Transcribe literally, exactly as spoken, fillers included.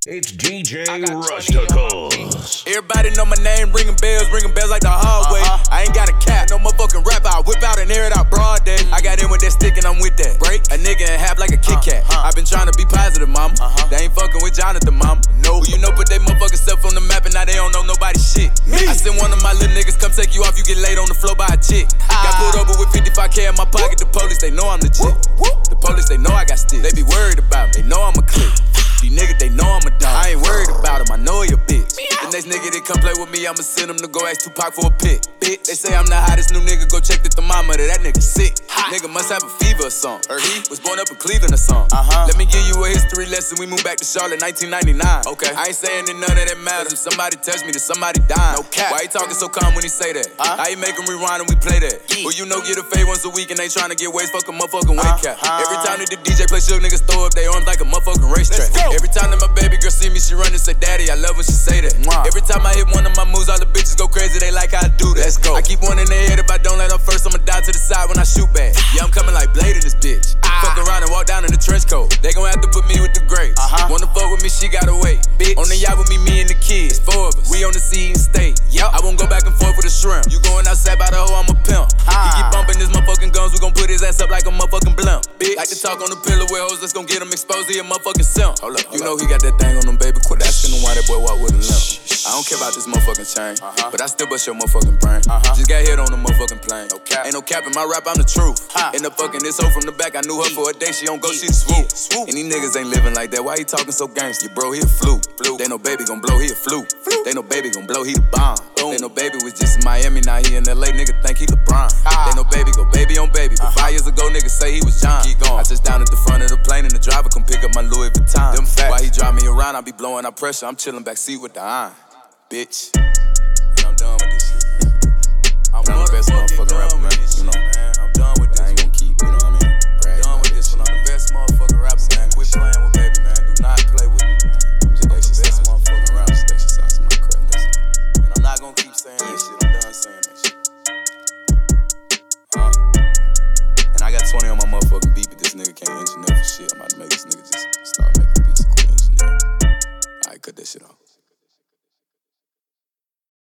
It's D J Rusticles. Everybody know my name, ringing bells, ringing bells like the hallway. Uh-huh. I ain't got a cap, no motherfucking rap. I whip out and air it out broad day. I got in with that stick and I'm with that. Break a nigga in half like a Kit Kat. Uh-huh. I been trying to be positive, mama. Uh-huh. They ain't fucking with Jonathan, mama. No, who you know put they motherfucking stuff on the map and now they don't know nobody shit. Me. I sent one of my little niggas come take you off, you get laid on the floor by a chick. Ah. Got pulled over with fifty-five K in my pocket. The police they know I'm legit. Woo, woo. The police they know I got sticks. They be worried about me, they know I'm a click. These niggas, they know I'm a dog. I ain't worried about him, I know he a bitch. The next nigga that come play with me, I'ma send him to go ask Tupac for a pic. Bitch, they say I'm the hottest new nigga, go check the thermometer, that nigga sick. Hot. Nigga must have a fever or something. Or he was born up in Cleveland or something. Uh-huh. Let me give you a history lesson, we moved back to Charlotte nineteen ninety-nine. Okay. I ain't saying that none of that matters. If somebody touch me, then somebody dying. No cap. Why he talking so calm when he say that? Uh-huh. How you make him rewind and we play that? Yeah. Well, you know get a fade once a week and they tryna get waist, fuck a motherfucking weight cap. Uh-huh. Every time that the D J play shook, niggas throw up their arms like a motherfucking racetrack. Every time that my baby girl see me, she run and say, Daddy, I love when she say that. Wow. Every time I hit one of my moves, all the bitches go crazy, they like how I do that. Let's go. I keep one in their head, if I don't let them first, I'ma die to the side when I shoot back. Yeah, I'm coming like Blade in this bitch. Ah. Fuck around and walk down in the trench coat. They gon' have to put me with the greats. Uh-huh. Wanna fuck with me, she gotta wait. Bitch. On the yacht with me, me and the kids. It's four of us. We on the sea and state. Yep. I won't go back and forth with a shrimp. You going outside by the hoe, I'm a pimp. Ah. He keep bumping his motherfucking guns, we gon' put his ass up like a motherfucking blimp. Bitch. Like to talk on the pillow with hoes, let's gon' get him exposed, he a motherfucking simp. Hold up, hold you know up. He got that thing on him, baby. Quit asking him why that boy walk with a limp. I don't care about this motherfucking chain, uh-huh. but I still bust your motherfucking brain. Uh-huh. Just got hit on the motherfucking plane. No cap. Ain't no cap in my rap, I'm the truth. Huh. End up fucking this hoe from the back, I knew her for a day, she don't go, she the swoop. swoop. And these niggas ain't living like that, why he talking so gangster? Bro, he a fluke. Fluke. They no baby gon' blow, he a fluke. Fluke. They no baby gon' blow, he the bomb. Boom. They no baby was just in Miami, now he in L A, nigga think he LeBron. Ah. They no baby go baby on baby, but uh-huh. five years ago niggas say he was John. Keep going. I just down at the front of the plane and the driver come pick up my Louis Vuitton. Them facts. Why he drive me around, I be blowing out pressure, I'm chilling back seat with the iron. Bitch. And I'm done with this shit, man. I'm, I'm the best motherfucking rapper, man. You know, man. I'm done with this. I ain't gon' keep, you know what I mean? Brag done with this one. I'm the best motherfucking rapper, man. Quit playing with baby, man. Do not play with me, man. I'm just the best motherfucking rapper. Just exercising my craft, listen. And I'm not gon' keep saying that shit. I'm done saying that shit. Uh. And I got twenty on my motherfucking beat, but this nigga can't engineer for shit. I'm about to make this nigga just start making beats and quit engineering. Alright, cut that shit off.